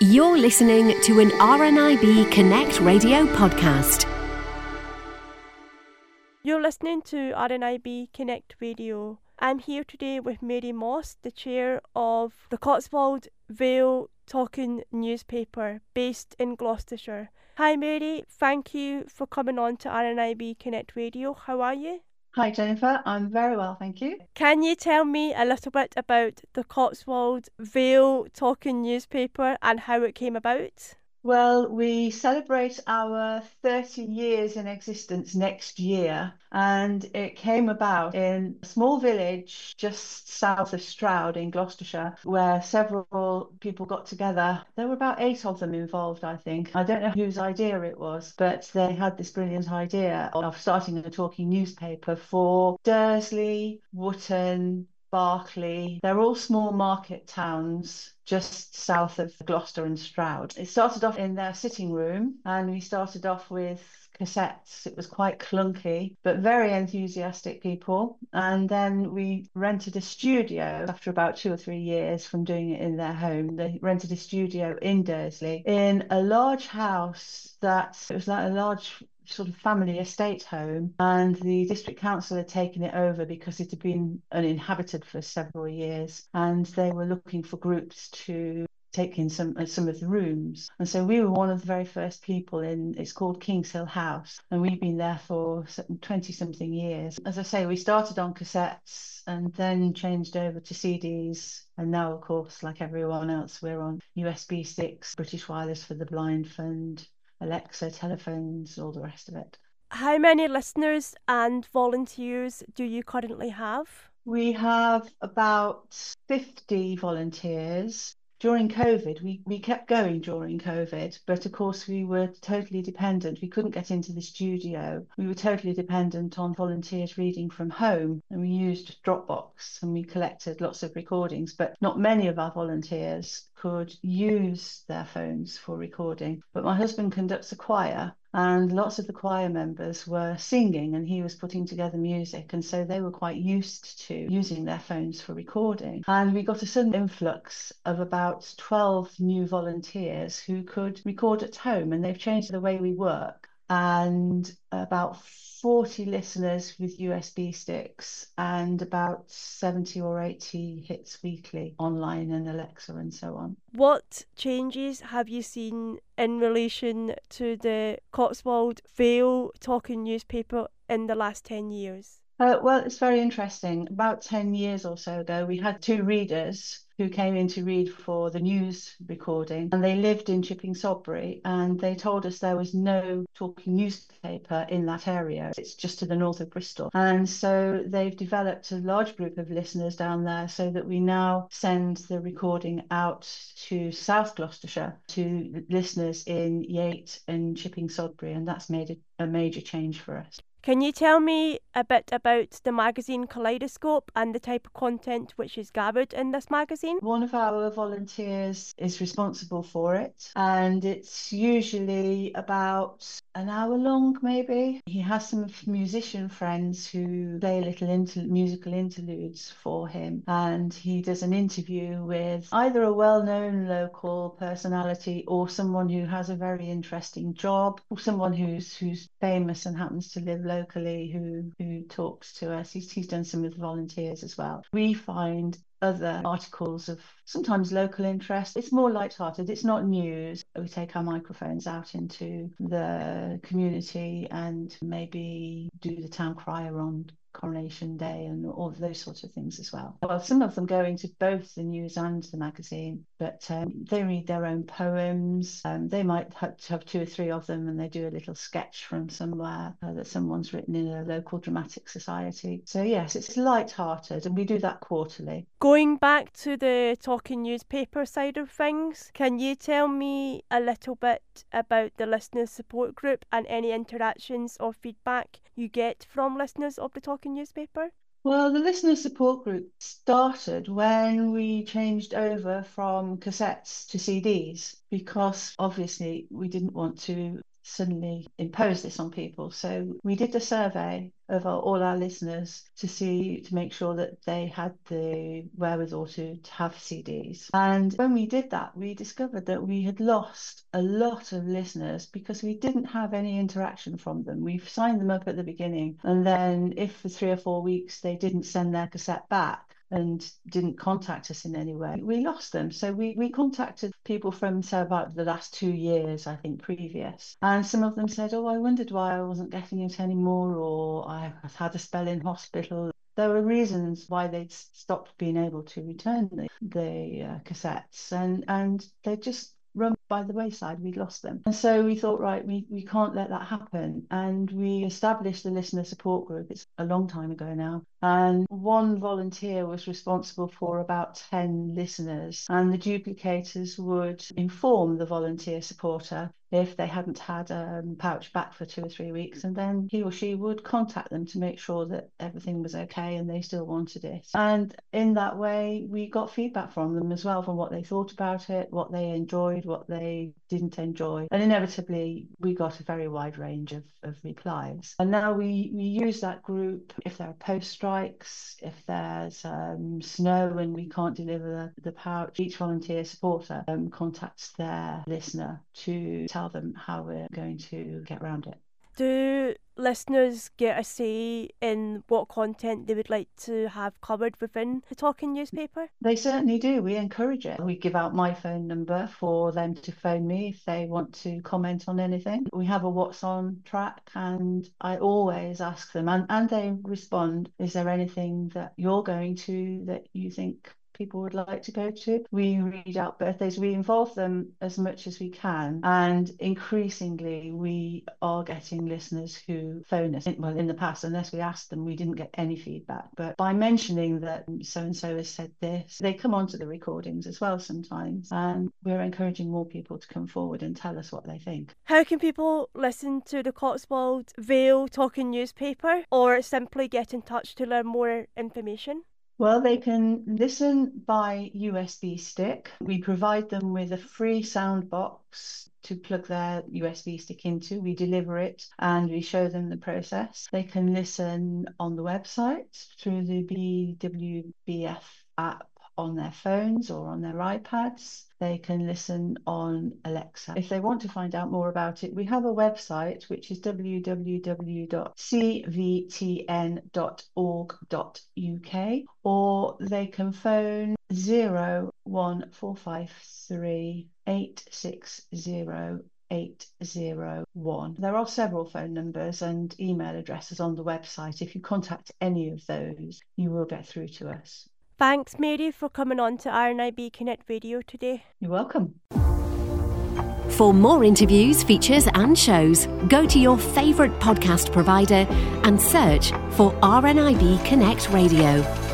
You're listening to an RNIB Connect radio podcast. You're listening to RNIB Connect Radio. I'm here today with Mary Moss, the chair of the Cotswold Vale Talking newspaper based in Gloucestershire. Hi Mary, thank you for coming on to RNIB Connect Radio. How are you? Hi Jennifer, I'm very well, thank you. Can you tell me a little bit about the Cotswold Vale Talking newspaper and how it came about? Well, we celebrate our 30 years in existence next year, and it came about in a small village just south of Stroud in Gloucestershire, where several people got together. There were about 8 of them involved, I think. I don't know whose idea it was, but they had this brilliant idea of starting a talking newspaper for Dursley, Wootton, Berkeley. They're all small market towns just south of Gloucester and Stroud. It started off in their sitting room, and we started off with cassettes. It was quite clunky, but very enthusiastic people. And then we rented a studio after about 2 or 3 years from doing it in their home. They rented a studio in Dursley in a large house that it was like a large sort of family estate home, and the district council had taken it over because it had been uninhabited for several years, and they were looking for groups to take in some of the rooms. And so we were one of the very first people in, it's called Kings Hill House, and we've been there for 20 something years. As I say, we started on cassettes and then changed over to CDs, and now of course, like everyone else, we're on USB sticks, British Wireless for the Blind Fund, Alexa, telephones, all the rest of it. How many listeners and volunteers do you currently have? We have about 50 volunteers. During COVID, we kept going during COVID, but of course we were totally dependent. We couldn't get into the studio. We were totally dependent on volunteers reading from home, and we used Dropbox, and we collected lots of recordings, but not many of our volunteers could use their phones for recording. But my husband conducts a choir, and lots of the choir members were singing, and he was putting together music, and so they were quite used to using their phones for recording. And we got a sudden influx of about 12 new volunteers who could record at home, and they've changed the way we work. And about 40 listeners with USB sticks, and about 70 or 80 hits weekly online and Alexa and so on. What changes have you seen in relation to the Cotswold Vale Talking newspaper in the last 10 years? Well, it's very interesting. About 10 years or so ago, we had 2 readers who came in to read for the news recording, and they lived in Chipping Sodbury, and they told us there was no talking newspaper in that area. It's just to the north of Bristol. And so they've developed a large group of listeners down there, so that we now send the recording out to South Gloucestershire to listeners in Yate and Chipping Sodbury, and that's made a major change for us. Can you tell me a bit about the magazine Kaleidoscope and the type of content which is gathered in this magazine? One of our volunteers is responsible for it, and it's usually about an hour long, maybe. He has some musician friends who play little musical interludes for him, and he does an interview with either a well-known local personality or someone who has a very interesting job, or someone who's famous and happens to live locally who talks to us. He's done some of the volunteers as well. We find other articles of sometimes local interest. It's more light-hearted. It's not news. We take our microphones out into the community and maybe do the town crier on Coronation Day and all of those sorts of things as well. Well, some of them go into both the news and the magazine, but they read their own poems. They might have 2 or 3 of them, and they do a little sketch from somewhere that someone's written in a local dramatic society. So yes, it's light-hearted, and we do that quarterly. Going back to the talking newspaper side of things, can you tell me a little bit about the listener support group and any interactions or feedback you get from listeners of the talking newspaper? Well, the listener support group started when we changed over from cassettes to CDs, because obviously we didn't want to suddenly impose this on people. So we did a survey of all our listeners to make sure that they had the wherewithal to have CDs. And when we did that, we discovered that we had lost a lot of listeners because we didn't have any interaction from them. We signed them up at the beginning, and then if for 3 or 4 weeks they didn't send their cassette back and didn't contact us in any way, we lost them. So we contacted people from, say, about the last 2 years, I think, previous. And some of them said, oh, I wondered why I wasn't getting it anymore, or I had a spell in hospital. There were reasons why they'd stopped being able to return the cassettes, and they just run by the wayside. We'd lost them. And so we thought, right, we can't let that happen. And we established the listener support group. It's a long time ago now. And one volunteer was responsible for about 10 listeners. And the duplicators would inform the volunteer supporter if they hadn't had a pouch back for 2 or 3 weeks. And then he or she would contact them to make sure that everything was okay and they still wanted it. And in that way, we got feedback from them as well, from what they thought about it, what they enjoyed, what they didn't enjoy. And inevitably, we got a very wide range of replies. And now we use that group if there are post strikes, if there's snow and we can't deliver the pouch. Each volunteer supporter contacts their listener to tell them how we're going to get around it. Do listeners get a say in what content they would like to have covered within the Talking Newspaper? They certainly do. We encourage it. We give out my phone number for them to phone me if they want to comment on anything. We have a What's On track, and I always ask them, and they respond, is there anything that you're going to that you think people would like to go to? We read out birthdays, we involve them as much as we can, and increasingly we are getting listeners who phone us. Well, in the past, unless we asked them, we didn't get any feedback, but by mentioning that so-and-so has said this, they come onto the recordings as well sometimes, and we're encouraging more people to come forward and tell us what they think. How can people listen to the Cotswold Vale Talking Newspaper, or simply get in touch to learn more information? Well, they can listen by USB stick. We provide them with a free sound box to plug their USB stick into. We deliver it and we show them the process. They can listen on the website through the BWBF app on their phones or on their iPads. They can listen on Alexa. If they want to find out more about it, we have a website which is www.cvtn.org.uk, or they can phone 01453 860 801. There are several phone numbers and email addresses on the website. If you contact any of those, you will get through to us. Thanks, Mary, for coming on to RNIB Connect Radio today. You're welcome. For more interviews, features and shows, go to your favourite podcast provider and search for RNIB Connect Radio.